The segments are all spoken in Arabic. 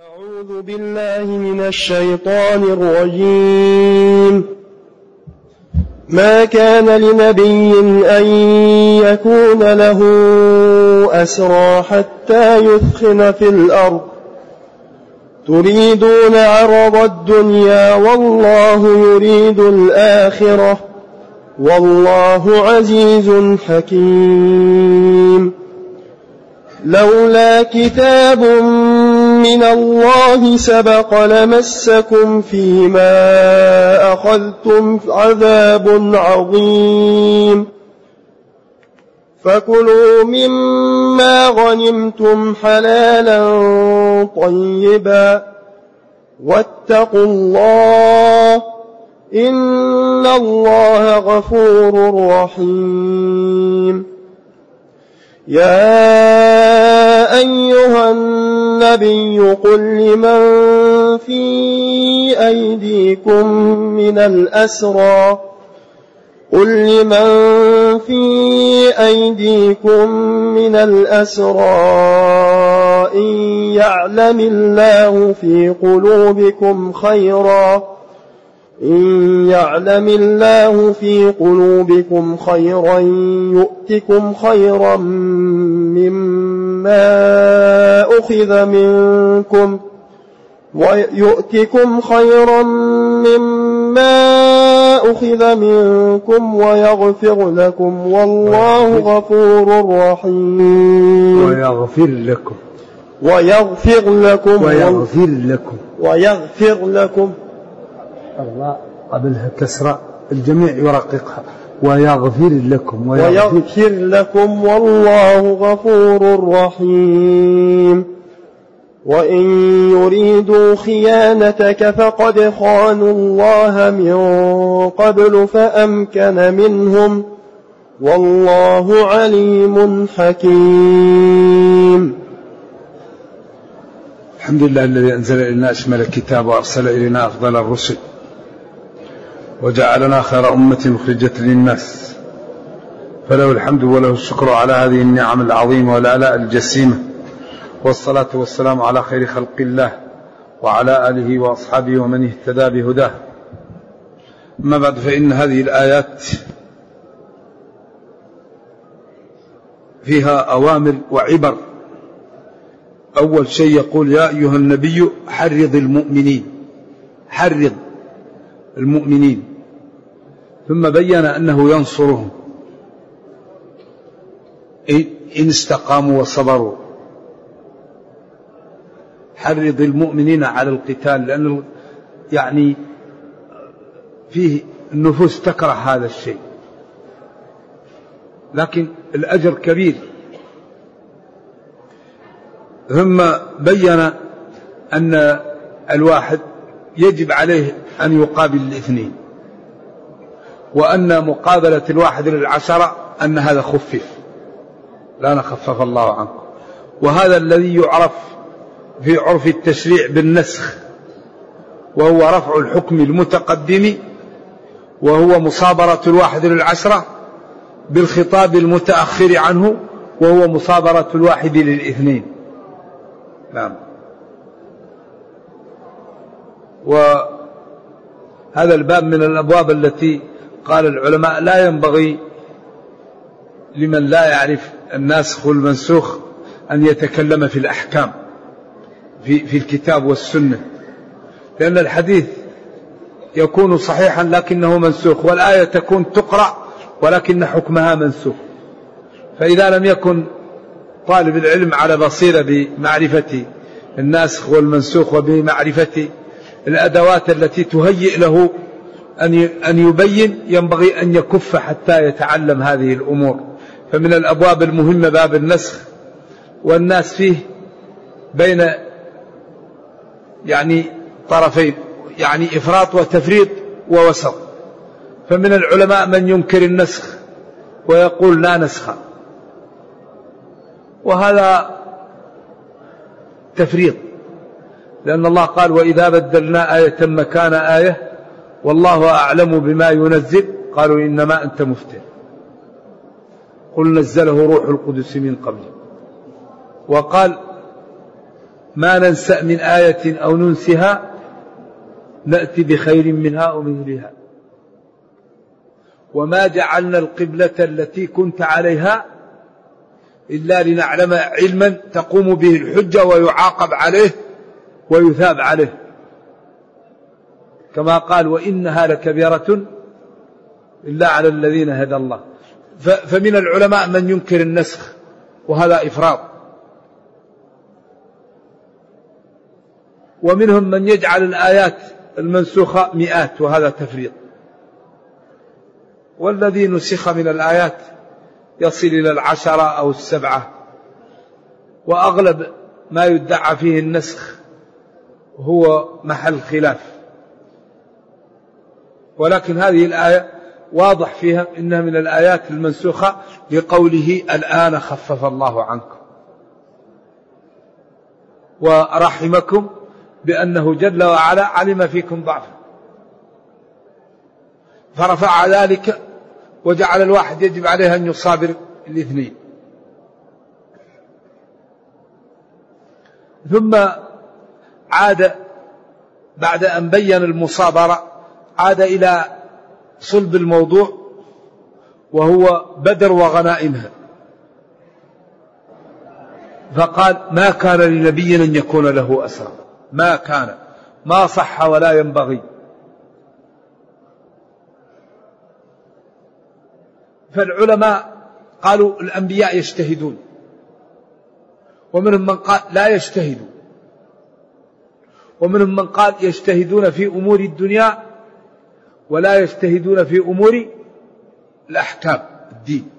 أعوذ بالله من الشيطان الرجيم. ما كان لنبي أن يكون له أسرى حتى يثخن في الأرض تريدون عرض الدنيا والله يريد الآخرة والله عزيز حكيم. لولا كتاب من الله سبق لمسكم فيما أخذتم عذاب عظيم. فكلوا مما غنمتم حلالا طيبا واتقوا الله إن الله غفور رحيم. يا أيها النبي قل لمن في أيديكم من الأسرى إن يعلم الله في قلوبكم خيرا يؤتكم خيرا مما أخذ منكم ويغفر لكم والله غفور رحيم. ويغفر لكم الله قبلها كسرة الجميع يرققها ويغفر لكم والله غفور رحيم. وإن يريدوا خيانتك فقد خانوا الله من قبل فأمكن منهم والله عليم حكيم. الحمد لله الذي أنزل إلينا أشمل الكتاب وأرسل إلينا أفضل الرسل وجعلنا خير أمة مخرجة للناس، فله الحمد وله الشكر على هذه النعم العظيمة والآلاء الجسيمة، والصلاة والسلام على خير خلق الله وعلى آله وأصحابه ومن اهتدى بهداه. أما بعد، فإن هذه الآيات فيها أوامر وعبر. أول شيء يقول يا أيها النبي حرض المؤمنين، ثم بين أنه ينصرهم إن استقاموا وصبروا. حرض المؤمنين على القتال، لأن يعني فيه النفوس تكره هذا الشيء، لكن الأجر كبير. ثم بين أن الواحد يجب عليه أن يقابل الاثنين، وأن مقابلة الواحد للعشرة أن هذا خفف، لا نخفف الله عنكم. وهذا الذي يعرف في عرف التشريع بالنسخ، وهو رفع الحكم المتقدم وهو مصابرة الواحد للعشرة بالخطاب المتأخر عنه وهو مصابرة الواحد للاثنين. نعم. وهذا الباب من الأبواب التي قال العلماء لا ينبغي لمن لا يعرف الناسخ والمنسوخ أن يتكلم في الأحكام في الكتاب والسنة، لأن الحديث يكون صحيحا لكنه منسوخ، والآية تكون تقرأ ولكن حكمها منسوخ. فإذا لم يكن طالب العلم على بصيرة بمعرفة الناسخ والمنسوخ وبمعرفة الأدوات التي تهيئ له أن يبين، ينبغي أن يكف حتى يتعلم هذه الأمور. فمن الأبواب المهمة باب النسخ، والناس فيه بين يعني طرفين، يعني إفراط وتفريط ووسط. فمن العلماء من ينكر النسخ ويقول لا نسخ، وهذا تفريط، لأن الله قال وإذا بدلنا آية مكان آية والله أعلم بما ينزل قالوا إنما أنت مفتر قل نزله روح القدس من قبل. وقال ما ننسأ من آية أو ننسها نأتي بخير منها أو مثلها وما جعلنا القبلة التي كنت عليها إلا لنعلم علما تقوم به الحجة ويعاقب عليه ويثاب عليه، كما قال وإنها لكبيرة إلا على الذين هدى الله. فمن العلماء من ينكر النسخ وهذا إفراط، ومنهم من يجعل الآيات المنسوخة مئات وهذا تفريط، والذي نسخ من الآيات يصل إلى 10 أو 7، وأغلب ما يدعى فيه النسخ هو محل خلاف. ولكن هذه الآية واضح فيها إنها من الآيات المنسوخة لقوله الآن خفف الله عنكم ورحمكم بأنه جل وعلا علم فيكم ضعفا فرفع ذلك وجعل الواحد يجب عليه أن يصابر الاثنين. ثم عاد بعد أن بين المصابرة عاد إلى صلب الموضوع وهو بدر وغنائمها، فقال ما كان لنبي أن يكون له أسرى، ما كان، ما صح ولا ينبغي. فالعلماء قالوا الأنبياء يجتهدون، ومنهم من قال لا يجتهدون، ومنهم من قال يجتهدون في أمور الدنيا ولا يجتهدون في أمور الأحكام الدين.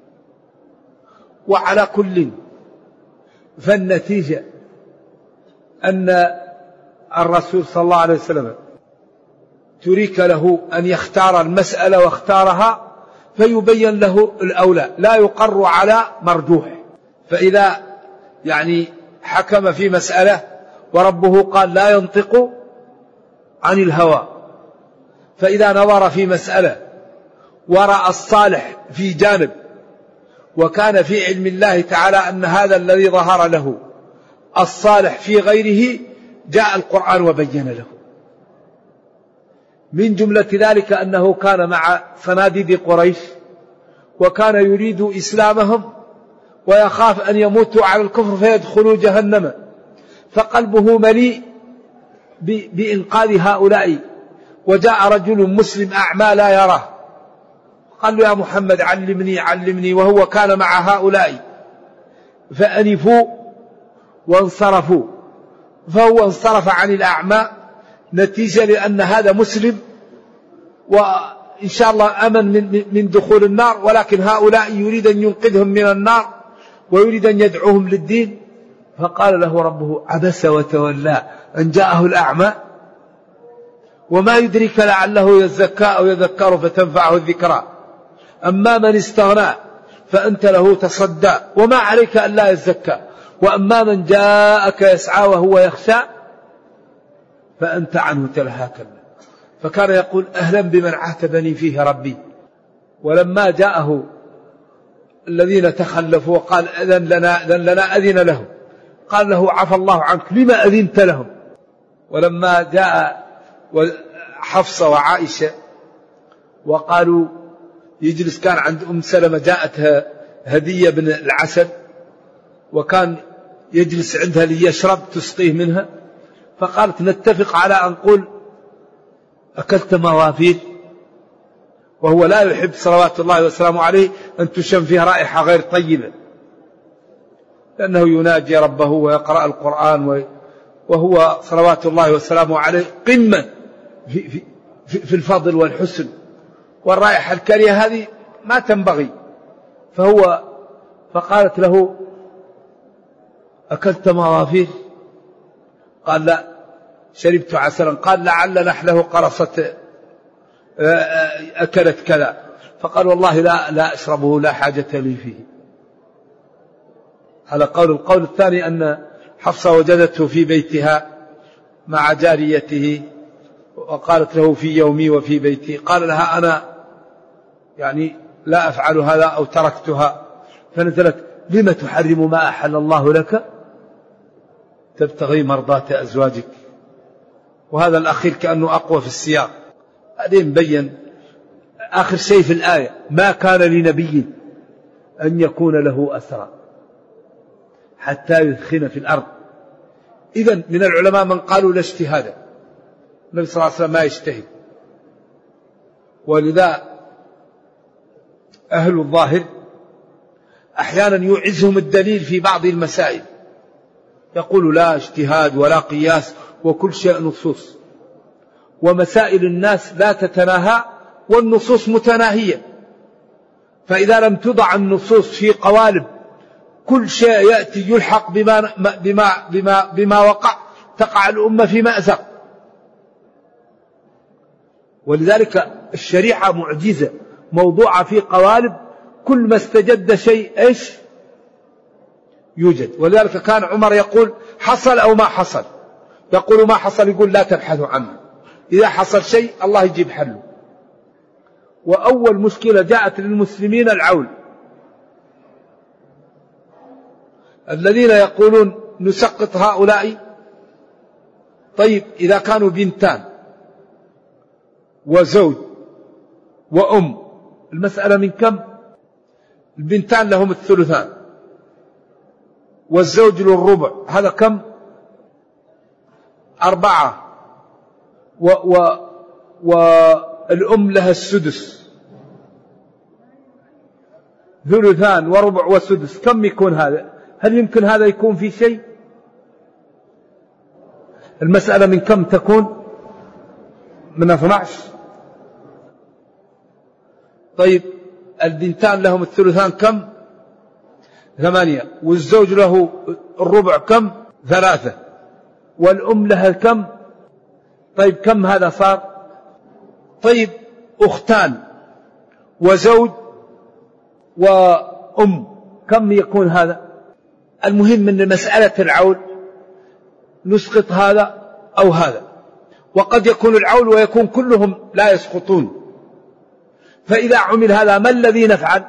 وعلى كل فالنتيجة أن الرسول صلى الله عليه وسلم تريك له أن يختار المسألة واختارها فيبين له الأولى، لا يقر على مرجوح. فإذا حكم في مسألة وربه قال لا ينطق عن الهوى، فإذا نظر في مسألة ورأى الصالح في جانب وكان في علم الله تعالى أن هذا الذي ظهر له الصالح في غيره جاء القرآن وبين له. من جملة ذلك أنه كان مع صناديد قريش وكان يريد إسلامهم ويخاف أن يموتوا على الكفر فيدخلوا جهنم، فقلبه مليء بإنقاذ هؤلاء، وجاء رجل مسلم أعمى لا يراه قال له يا محمد علمني علمني، وهو كان مع هؤلاء فأنفوا وانصرفوا، فهو انصرف عن الأعمى نتيجة لأن هذا مسلم وإن شاء الله أمن من دخول النار، ولكن هؤلاء يريد أن ينقذهم من النار ويريد أن يدعوهم للدين. فقال له ربه عبس وتولى أن جاءه الأعمى وما يدرك لعله يزكى أو يذكر فتنفعه الذكرى، أما من استغنى فأنت له تصدى وما عليك ألا يزكى، وأما من جاءك يسعى وهو يخشى فأنت عنه تلهى كلا. فكان يقول أهلا بمن عاتبني فيه ربي. ولما جاءه الذين تخلفوا وقال أذن لنا أذن لهم، قال له عفى الله عنك لما أذنت لهم. ولما جاء حفصة وعائشة وقالوا يجلس، كان عند أم سلمة جاءتها هدية بن العسل وكان يجلس عندها ليشرب تسقيه منها، فقالت نتفق على أن نقول أكلت موافير، وهو لا يحب صلوات الله وسلامه عليه أن تشم فيه رائحة غير طيبة، لأنه يناجي ربه ويقرأ القرآن، وهو صلوات الله وسلامه عليه قمة في الفضل والحسن، والرائحة الكريهة هذه ما تنبغي. فقالت له أكلت موافير؟ قال لا شربت عسلا. قال لعل نحله قرصت أكلت كذا. فقال والله لا أشربه لا حاجة لي فيه. هذا القول الثاني أن حفصة وجدته في بيتها مع جاريته وقالت له في يومي وفي بيتي، قال لها أنا لا أفعل هذا أو تركتها، فنزلت لم تحرم ما أحل الله لك؟ تبتغي مرضاة أزواجك. وهذا الأخير كأنه أقوى في السياق. بعدين بين آخر شيء في الآية: ما كان لنبي أن يكون له أسرى حتى يثخن في الأرض. إذن من العلماء من قالوا لا اجتهاد، النبي صلى الله عليه وسلم ما يجتهد. ولذا أهل الظاهر أحيانا يعزهم الدليل في بعض المسائل، يقول لا اجتهاد ولا قياس وكل شيء نصوص، ومسائل الناس لا تتناهى والنصوص متناهية. فإذا لم تضع النصوص في قوالب كل شيء يأتي يلحق بما وقع، تقع الأمة في مأزق. ولذلك الشريعة معجزة موضوعة في قوالب، كل ما استجد شيء إيش يوجد. ولذلك كان عمر يقول حصل أو ما حصل، يقول ما حصل يقول لا تبحثوا عنه، إذا حصل شيء الله يجيب حله. وأول مشكلة جاءت للمسلمين العول، الذين يقولون نسقط هؤلاء. طيب إذا كانوا بنتان وزوج وأم، المسألة من كم؟ البنتان لهم الثلثان والزوج للربع، هذا كم؟ 4. والأم لها السدس، ثلثان وربع وسدس، كم يكون هذا؟ هل يمكن هذا يكون في شيء؟ المسألة من كم تكون؟ من 12. طيب البنتان لهم الثلثان كم؟ 8. والزوج له الربع كم؟ 3. والأم لها كم؟ طيب كم هذا صار؟ طيب أختان وزوج وأم، كم يكون هذا؟ المهم من مسألة العول نسقط هذا أو هذا، وقد يكون العول ويكون كلهم لا يسقطون. فإذا عمل هذا ما الذي نفعل؟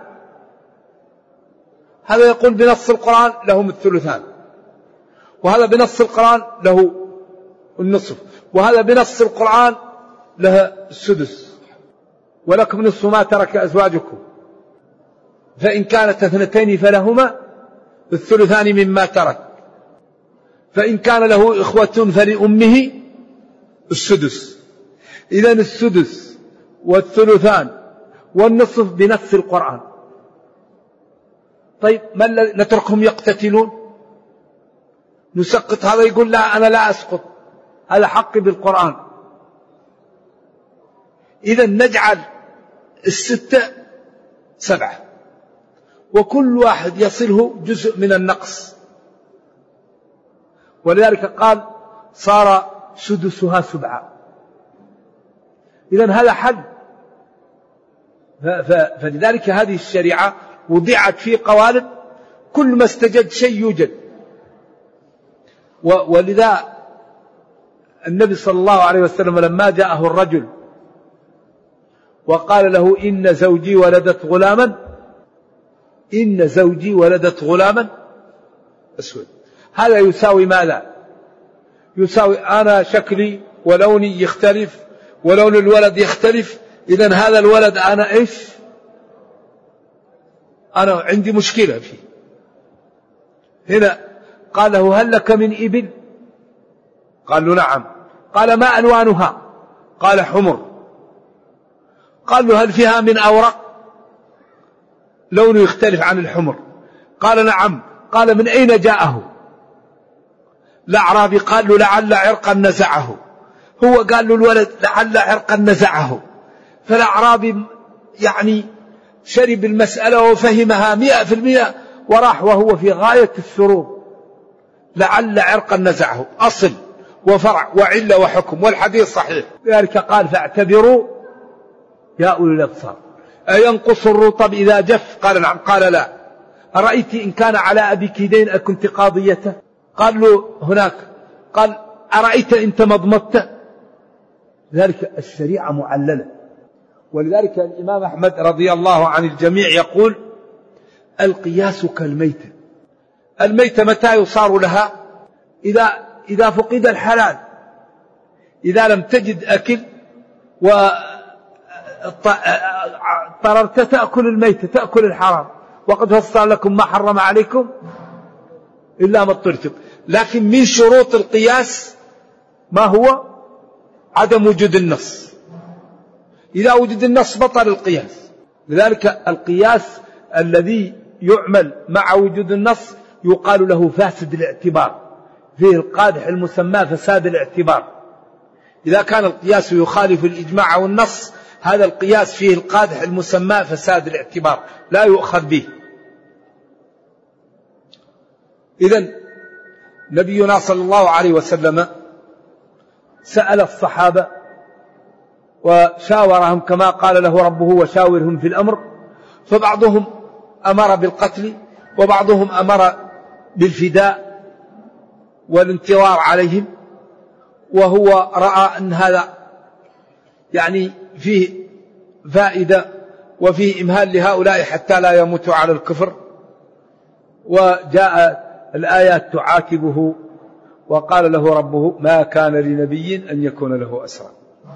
هذا يقول بنص القرآن لهم الثلثان، وهذا بنص القرآن له النصف، وهذا بنص القرآن له السدس، ولكم نصف ما ترك أزواجكم فإن كانت 2 فلهما الثلثان مما ترك، فإن كان له إخوة فلأمه السدس. إذن السدس والثلثان والنصف بنص القرآن. طيب ما نتركهم يقتتلون؟ نسقط هذا يقول لا أنا لا أسقط، هذا حقي بالقرآن. إذن نجعل 6 7، وكل واحد يصله جزء من النقص. ولذلك قال صار سدسها 7. إذن هذا حل. فلذلك هذه الشريعة وضعت في قوالب، كل ما استجد شيء يوجد. ولذا النبي صلى الله عليه وسلم لما جاءه الرجل وقال له إن زوجي ولدت غلاما أسود، هذا يساوي ماذا؟ يساوي أنا شكلي ولوني يختلف ولون الولد يختلف، إذن هذا الولد أنا إيش؟ أنا عندي مشكلة فيه. هنا قال له هل لك من إبل؟ قال له نعم. قال ما ألوانها؟ قال حمر. قال له هل فيها من أورق؟ لونه يختلف عن الحمر. قال نعم. قال من أين جاءه؟ الأعرابي قال له لعل عرقا نزعه. هو قال له الولد لعل عرقا نزعه. فالأعرابي يعني شرب المسألة وفهمها 100%، وراح وهو في غاية السرور. لعل عرقا نزعه، أصل وفرع وعلة وحكم، والحديث صحيح. لذلك قال فاعتبروا يا أولي الأبصار. أينقص الرطب إذا جف؟ قال نعم. قال لا. أرأيت إن كان على أبيك دين أكنت قاضيته؟ قال له هناك. قال أرأيت إن تمضمضت؟ ذلك الشريعة معللة. ولذلك الإمام أحمد رضي الله عن الجميع يقول القياس كالميتة. الميتة متى يصار لها؟ إذا فقد الحلال، إذا لم تجد أكل واضطررت تأكل الميت، تأكل الحرام، وقد فصل لكم ما حرم عليكم إلا ما اضطررتم. لكن من شروط القياس ما هو؟ عدم وجود النص. إذا وجد النص بطل القياس. لذلك القياس الذي يعمل مع وجود النص يقال له فاسد الاعتبار، فيه القادح المسمى فساد الاعتبار. إذا كان القياس يخالف الإجماع والنص، هذا القياس فيه القادح المسمى فساد الاعتبار، لا يؤخذ به. إذن نبينا صلى الله عليه وسلم سأل الصحابة وشاورهم كما قال له ربه وشاورهم في الأمر، فبعضهم أمر بالقتل وبعضهم أمر بالفداء والانتصار عليهم، وهو رأى أن هذا يعني فيه فائدة وفيه إمهال لهؤلاء حتى لا يموتوا على الكفر. وجاء الآيات تعاتبه، وقال له ربه ما كان لنبي أن يكون له أسرى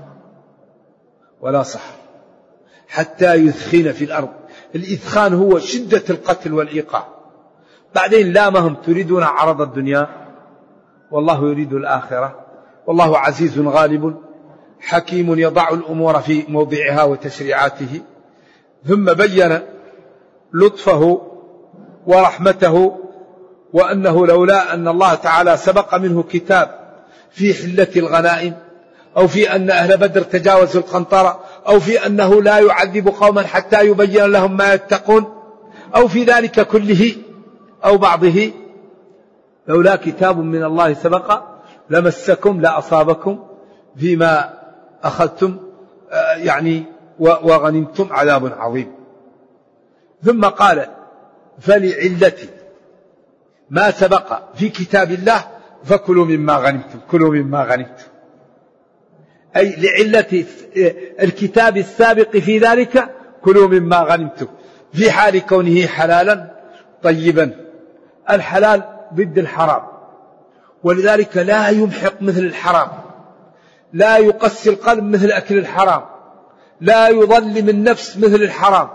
ولا صح حتى يثخن في الأرض. الإثخان هو شدة القتل والإيقاع. بعدين لامهم تريدون عرض الدنيا والله يريد الآخرة والله عزيز غالب حكيم يضع الأمور في موضعها وتشريعاته. ثم بين لطفه ورحمته، وأنه لولا أن الله تعالى سبق منه كتاب في حلة الغنائم، أو في أن أهل بدر تجاوزوا القنطرة، أو في أنه لا يعذب قوما حتى يبين لهم ما يتقون، أو في ذلك كله أو بعضه، لولا كتاب من الله سبق لمسكم لأصابكم فيما أخذتم يعني وغنمتم عذاب عظيم. ثم قال فلعلة ما سبق في كتاب الله فكلوا مما غنمتم، كلوا مما غنمتم، أي لعلة الكتاب السابق في ذلك كلوا مما غنمتم، في حال كونه حلالا طيبا. الحلال ضد الحرام، ولذلك لا يمحق مثل الحرام، لا يقسي القلب مثل أكل الحرام، لا يظلم النفس مثل الحرام.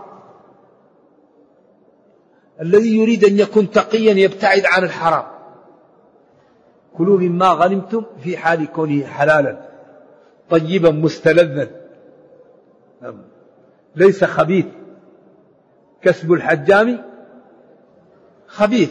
الذي يريد أن يكون تقيا يبتعد عن الحرام. كلوا مما غنمتم في حال كونه حلالا طيبا مستلذا، ليس خبيث. كسب الحجام خبيث.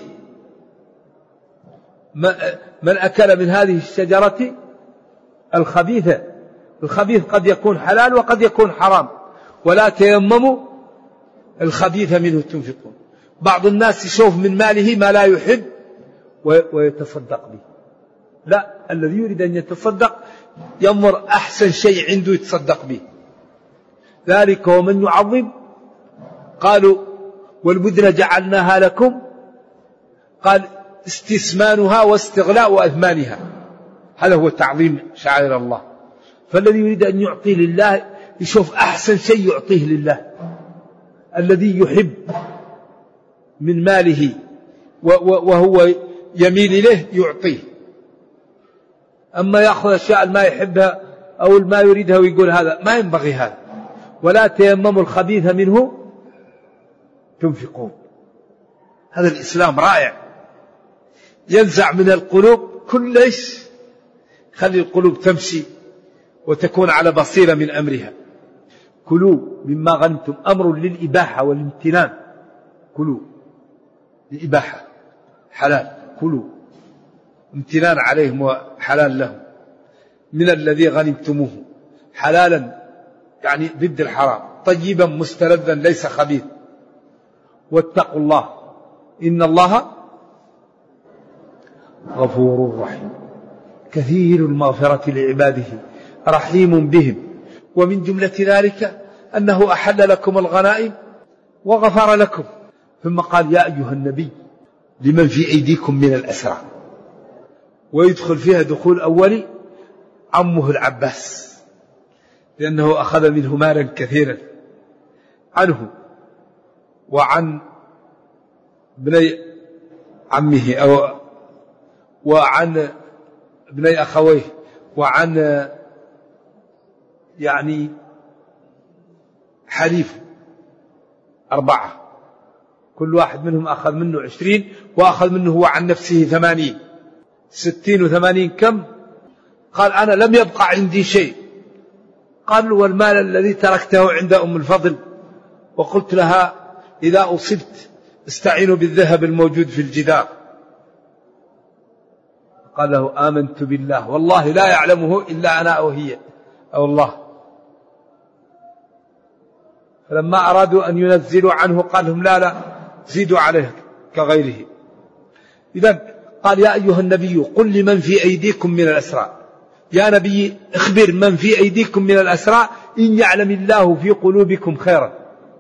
من أكل من هذه الشجرة الخبيثة، الخبيث قد يكون حلال وقد يكون حرام، ولا تيمموا الخبيث منه تنفقون. بعض الناس يشوف من ماله ما لا يحب ويتصدق به. لا، الذي يريد أن يتصدق يمر أحسن شيء عنده يتصدق به. ذلك ومن يعظم، قالوا والبدن جعلناها لكم، قال استثمانها واستغلاء أثمانها، هذا هو تعظيم شعائر الله. فالذي يريد أن يعطي لله يشوف أحسن شيء يعطيه لله، الذي يحب من ماله وهو يميل إليه يعطيه. أما يأخذ أشياء ما يحبها أو ما يريدها ويقول هذا ما ينبغي هذا. ولا تيمموا الخبيث منه تنفقون. هذا الإسلام رائع، ينزع من القلوب كل شيء، خلي القلوب تمشي وتكون على بصيرة من أمرها. كلوا مما غنمتم، أمر للإباحة والامتنان. كلوا الإباحة حلال، كلوا امتنان عليهم وحلال لهم. من الذي غنمتموه حلالا يعني ضد الحرام، طيبا مستلذا ليس خبيث. واتقوا الله إن الله غفور رحيم، كثير المغفرة لعباده رحيم بهم. ومن جملة ذلك أنه أحل لكم الغنائم وغفر لكم. ثم قال يا أيها النبي لمن في أيديكم من الأسرى، ويدخل فيها دخول أولي عمه العباس، لأنه أخذ منه مالا كثيرا عنه وعن ابني عمه وعن ابني أخويه وعن يعني حليف 4، كل واحد منهم أخذ منه 20 وأخذ منه هو عن نفسه 80. 60 و80 كم؟ قال أنا لم يبقى عندي شيء. قال والمال الذي تركته عند أم الفضل؟ وقلت لها إذا أصبت استعينوا بالذهب الموجود في الجدار. قال له آمنت بالله والله لا يعلمه إلا أنا أو هي أو الله. فلما أرادوا أن ينزلوا عنه قال لهم لا زيدوا عليه كغيره. إذن قال يا أيها النبي قل لمن في أيديكم من الأسرى، يا نبي اخبر من في أيديكم من الأسرى إن يعلم الله في قلوبكم خيرا،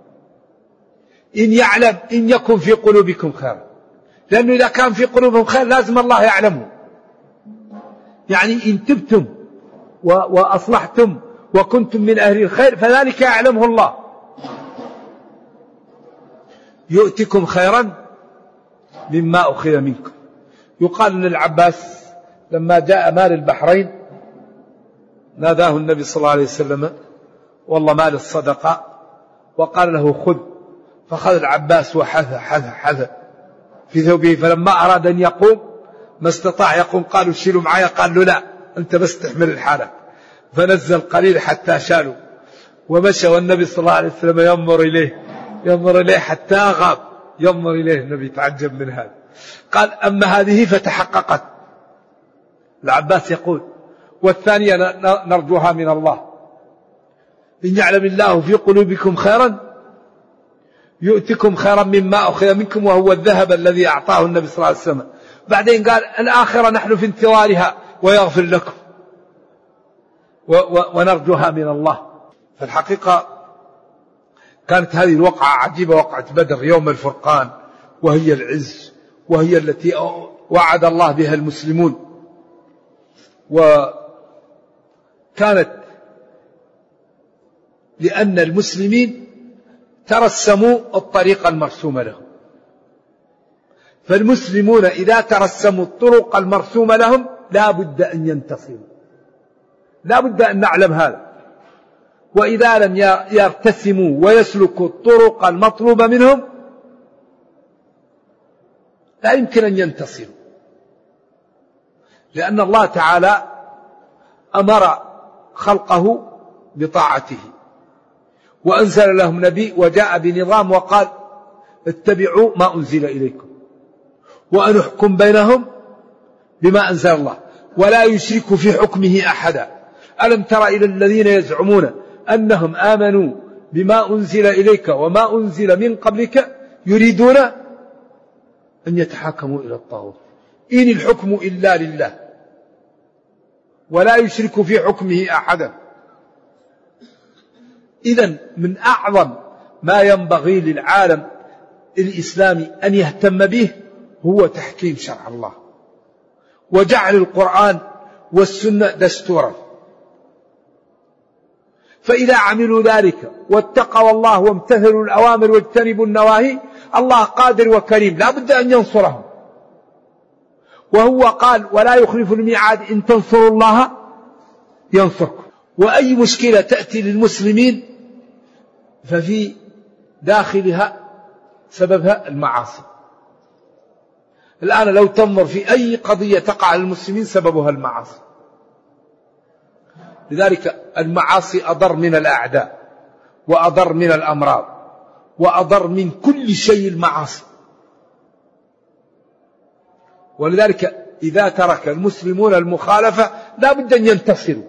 إن يعلم إن يكن في قلوبكم خيرا، لأنه إذا كان في قلوبهم خير لازم الله يعلمه. يعني إن تبتم وأصلحتم وكنتم من أهل الخير فذلك يعلمه الله. يؤتكم خيرا مما أخذ منكم. يقال للعباس لما جاء مال البحرين ناداه النبي صلى الله عليه وسلم والله مال الصدقة، وقال له خذ، فخذ العباس وحث في ثوبه، فلما أراد أن يقوم ما استطاع يقوم، قالوا شيلوا معايا، قال له لا أنت بس تحمل الحالة، فنزل قليل حتى شالوا ومشى، والنبي صلى الله عليه وسلم ينظر إليه حتى غاب، ينظر إليه النبي تعجب من هذا. قال أما هذه فتحققت. العباس يقول والثانية نرجوها من الله، إن يعلم الله في قلوبكم خيرا يؤتكم خيرا مما أخذ منكم وهو الذهب الذي أعطاه النبي صلى الله عليه وسلم. بعدين قال الآخرة نحن في انتظارها ويغفر لكم ونرجوها من الله. فالحقيقة كانت هذه الوقعة عجيبة، وقعة بدر يوم الفرقان، وهي العز، وهي التي وعد الله بها المسلمون. وكانت لأن المسلمين ترسموا الطريق المرسوم لهم، فالمسلمون إذا ترسموا الطرق المرسومة لهم لا بد أن ينتصروا، لا بد أن نعلم هذا. وإذا لم يرتسموا ويسلكوا الطرق المطلوبة منهم لا يمكن أن ينتصروا، لأن الله تعالى أمر خلقه بطاعته وأنزل لهم نبي وجاء بنظام وقال اتبعوا ما أنزل إليكم وأن احكم بينهم بما أنزل الله ولا يشرك في حكمه أحدا. ألم تر إلى الذين يزعمون أنهم آمنوا بما أنزل إليك وما أنزل من قبلك يريدون أن يتحاكموا إلى الطاغوت إن الحكم إلا لله ولا يشرك في حكمه أحدا. إذن من أعظم ما ينبغي للعالم الإسلامي أن يهتم به هو تحكيم شرع الله وجعل القرآن والسنة دستورا. فإذا عملوا ذلك واتقوا الله وامتثلوا الأوامر واجتنبوا النواهي الله قادر وكريم لا بد أن ينصرهم. وهو قال ولا يخلف الميعاد إن تنصروا الله ينصركم. وأي مشكلة تأتي للمسلمين ففي داخلها سببها المعاصي. الآن لو تنظر في أي قضية تقع للمسلمين سببها المعاصي. لذلك المعاصي أضر من الأعداء وأضر من الأمراض وأضر من كل شيء المعاصي. ولذلك إذا ترك المسلمون المخالفة لا بد أن ينتصروا،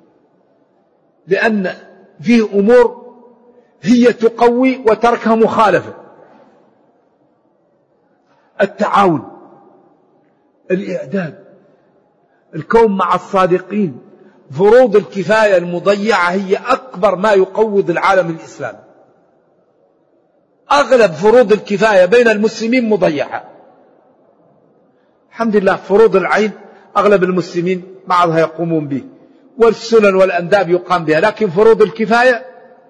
لأن فيه أمور هي تقوي وتركها مخالفة. التعاون، الإعداد، الكون مع الصادقين، فروض الكفاية المضيعة هي أكبر ما يقوض العالم الإسلامي. أغلب فروض الكفاية بين المسلمين مضيعة. الحمد لله فروض العين أغلب المسلمين بعضها يقومون به والسنن والأنداب يقام بها، لكن فروض الكفاية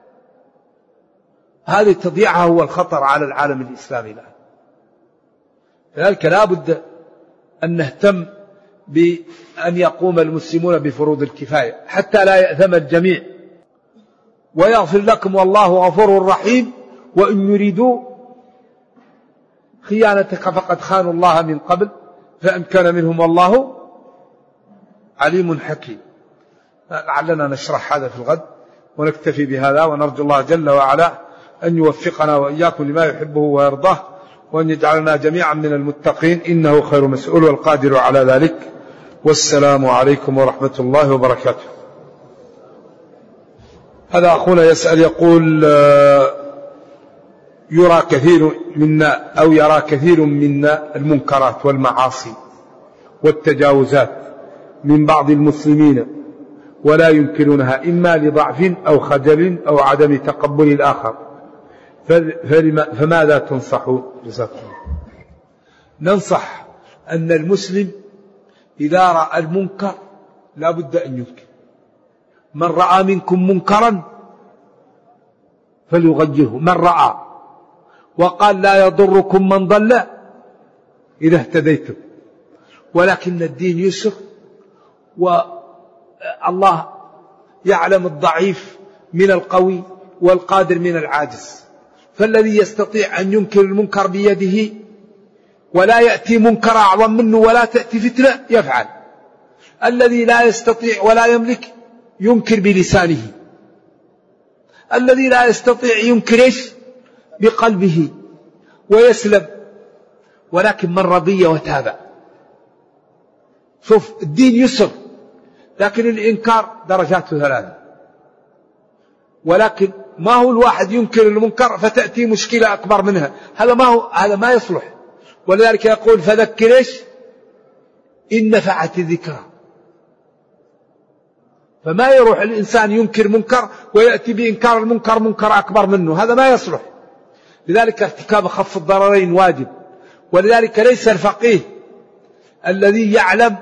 هذه تضيعها هو الخطر على العالم الإسلامي الآن. لذلك لا بد أن نهتم بأن يقوم المسلمون بفروض الكفاية حتى لا يأثم الجميع. ويغفر لكم والله غفور رحيم، وإن يريدوا خيانتك فقد خانوا الله من قبل فأمكن منهم والله عليم حكيم. لعلنا نشرح هذا في الغد، ونكتفي بهذا، ونرجو الله جل وعلا أن يوفقنا وإياكم لما يحبه ويرضاه، وأن يجعلنا جميعا من المتقين، إنه خير مسؤول والقادر على ذلك. والسلام عليكم ورحمة الله وبركاته. هذا أخونا يسأل يقول: يرى كثير منا المنكرات والمعاصي والتجاوزات من بعض المسلمين ولا ينكرونها، إما لضعف أو خجل أو عدم تقبل الآخر، فماذا تنصحون؟ ننصح أن المسلم إذا رأى المنكر لا بد أن ينكر. من رأى منكم منكرا فليغيره، من رأى، وقال: لا يضركم من ضل إذا اهتديتم. ولكن الدين يسر، والله يعلم الضعيف من القوي والقادر من العاجز. فالذي يستطيع أن ينكر المنكر بيده ولا يأتي منكر أعظم منه ولا تأتي فتنة يفعل. الذي لا يستطيع ولا يملك ينكر بلسانه. الذي لا يستطيع ينكر بقلبه ويسلم. ولكن من رضي وتابع. شوف، الدين يسر، لكن الإنكار درجاته 3. ولكن ما هو الواحد ينكر المنكر فتأتي مشكلة أكبر منها، هذا ما يصلح. ولذلك يقول: فذكر إن نفعت الذكرى. فما يروح الإنسان ينكر منكر ويأتي بإنكار المنكر منكر أكبر منه، هذا ما يصلح. لذلك ارتكاب خف الضررين واجب. ولذلك ليس الفقيه الذي يعلم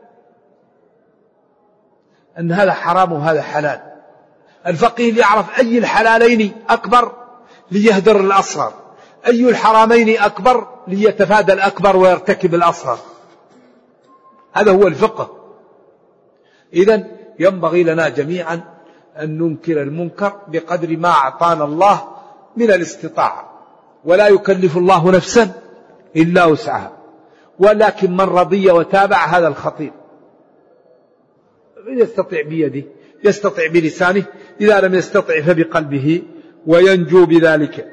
أن هذا حرام وهذا حلال. الفقيه اللي يعرف أي الحلالين أكبر ليهدر الأصغر، أي الحرامين أكبر ليتفادى الأكبر ويرتكب الأصغر. هذا هو الفقه. إذن ينبغي لنا جميعا أن ننكر المنكر بقدر ما أعطانا الله من الاستطاعة، ولا يكلف الله نفسا إلا وسعها. ولكن من رضي وتابع هذا الخطير. يستطيع بيده، يستطيع بلسانه، إذا لم يستطع فبقلبه، وينجو بذلك.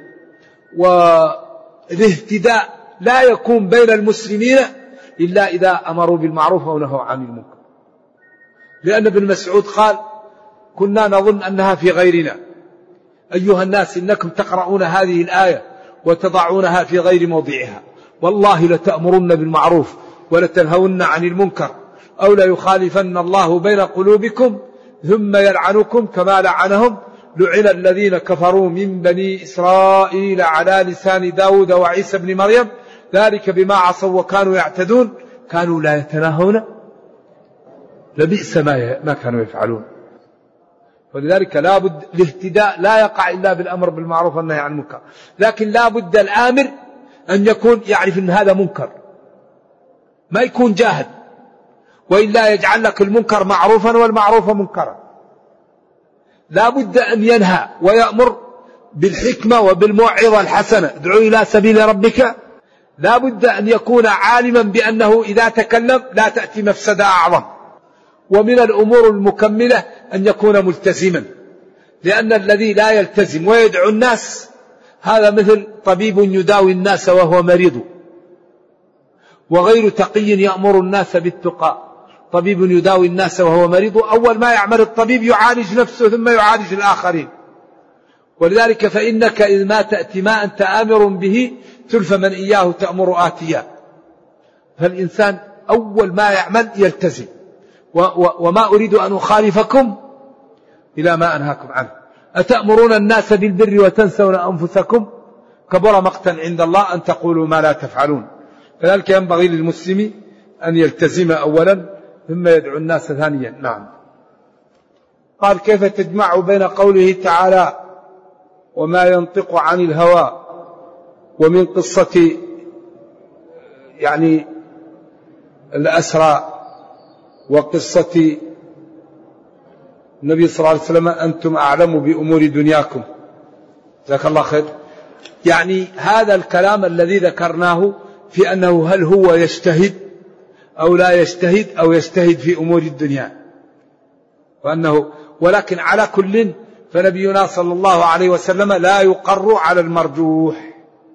والاهتداء لا يكون بين المسلمين إلا إذا أمروا بالمعروف ونهوا عن المنكر. لأن ابن مسعود قال: كنا نظن أنها في غيرنا. أيها الناس، إنكم تقرؤون هذه الآية وتضعونها في غير موضعها، والله لتأمرن بالمعروف ولتنهون عن المنكر، أو ليخالفن الله بين قلوبكم ثم يلعنكم كما لعنهم. لعن الذين كفروا من بني إسرائيل على لسان داود وعيسى بن مريم، ذلك بما عصوا وكانوا يعتدون، كانوا لا يتناهون، لبئس ما كانوا يفعلون. ولذلك لا بد الاهتداء لا يقع إلا بالأمر بالمعروف والنهي عن المنكر. لكن لا بد الآمر أن يكون يعرف أن هذا منكر، ما يكون جاهل، وإلا يجعل لك المنكر معروفا والمعروف منكرا. لا بد أن ينهى ويأمر بالحكمة وبالموعظة الحسنة، ادعو إلى سبيل ربك. لا بد أن يكون عالما بأنه إذا تكلم لا تأتي مفسدة أعظم. ومن الأمور المكملة أن يكون ملتزما، لأن الذي لا يلتزم ويدعو الناس هذا مثل طبيب يداوي الناس وهو مريض، وغير تقي يأمر الناس بالتقى. طبيب يداوي الناس وهو مريض، أول ما يعمل الطبيب يعالج نفسه ثم يعالج الآخرين. ولذلك فإنك إذ ما تأتي ما أنت آمر به تلف من إياه تأمر آتيا. فالإنسان أول ما يعمل يلتزم. وما أريد أن أخالفكم إلى ما أنهاكم عنه. أتأمرون الناس بالبر وتنسون أنفسكم كبر مقتا عند الله أن تقولوا ما لا تفعلون. فذلك ينبغي للمسلم أن يلتزم أولا ثم يدعو الناس ثانيا. نعم. قال: كيف تجمع بين قوله تعالى وما ينطق عن الهوى ومن قصة يعني الأسرى وقصة النبي صلى الله عليه وسلم أنتم أعلم بأمور دنياكم، جزاك الله خير. يعني هذا الكلام الذي ذكرناه في أنه هل هو يجتهد أو لا يجتهد أو يجتهد في أمور الدنيا، ولكن على كل فنبينا صلى الله عليه وسلم لا يقر على المرجوح.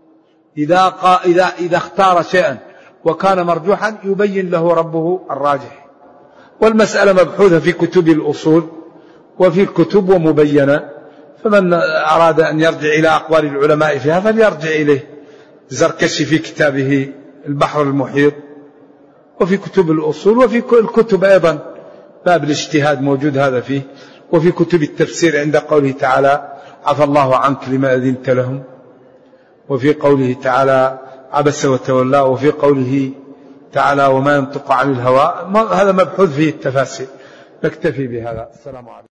إذا اختار شيئا وكان مرجوحا يبين له ربه الراجح. والمسألة مبحوثة في كتب الأصول وفي الكتب ومبينة، فمن أراد أن يرجع إلى أقوال العلماء فيها فليرجع إليه الزركشي في كتابه البحر المحيط، وفي كتب الأصول، وفي الكتب أيضا باب الاجتهاد موجود هذا فيه، وفي كتب التفسير عند قوله تعالى عفى الله عنك لما أذنت لهم، وفي قوله تعالى عبس وتولى، وفي قوله تعالى وما ينطق عن الهوى. هذا مبحوث فيه التفاسير. نكتفي بهذا. السلام عليكم.